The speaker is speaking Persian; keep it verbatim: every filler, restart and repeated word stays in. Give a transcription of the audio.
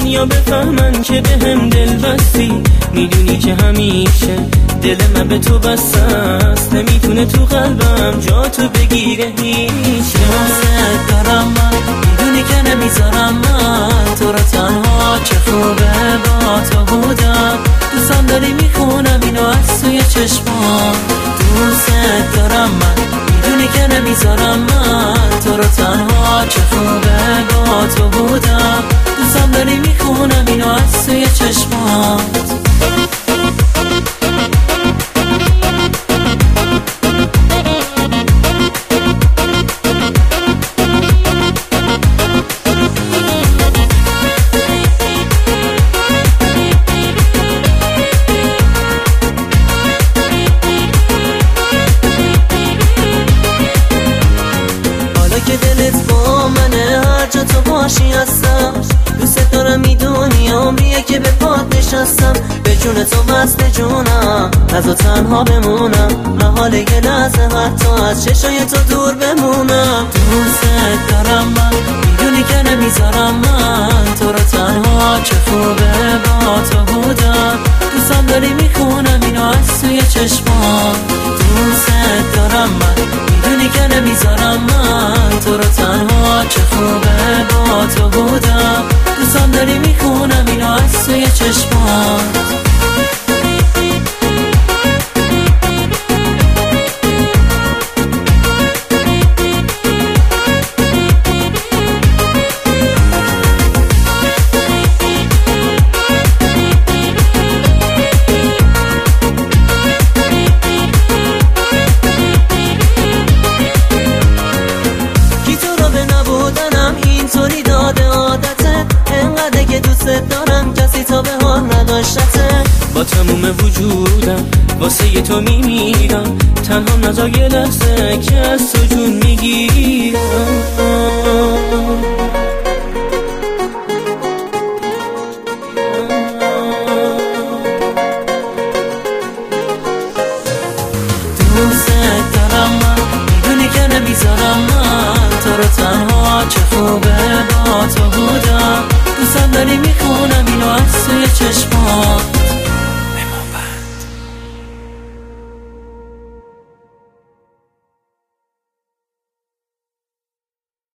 دنیا بفهمن که به هم دل بستی. میدونی که همیشه دل من به تو بسته است، نمیتونه تو قلبم جا تو بگیره هیچ. دوست دارم من، میدونی که نمیذارم من تو رو تنها. چه خوبه با تو بودم، دوستم داری میخونم اینو از توی چشمام. دوست دارم من، میدونی که نمیذارم من تو رو تنها. چه خوبه با تو بودم، دوستم داری میخونم اینو از توی چشمام. که دلت با منه، هر جا تو باشی هستم. دوست دارم، میدونی عمریه که به پات نشستم. به جون تو وصل جونم، از و تنها بمونم. محال یه لحظه حتی از چشای تو دور بمونم. دوست دارم من، میدونی که نمیذارم من تو رو تنها. چه خوبه با تو بودم، دوستم داری میخونم اینو از توی چشمام. دوست دارم من، میدونی که نمیذارم من تو رو تنها. چه خوبه با تو بودم، دوستم داری میخونم اینو از توی چشمام. اینطوری داده عادته، انقدر که دوست دارم کسی تا به حال نداشته. با تموم وجودم واسه ی تو میمیرم، تنها نزار یه لحظه که از تو جون میگیرم.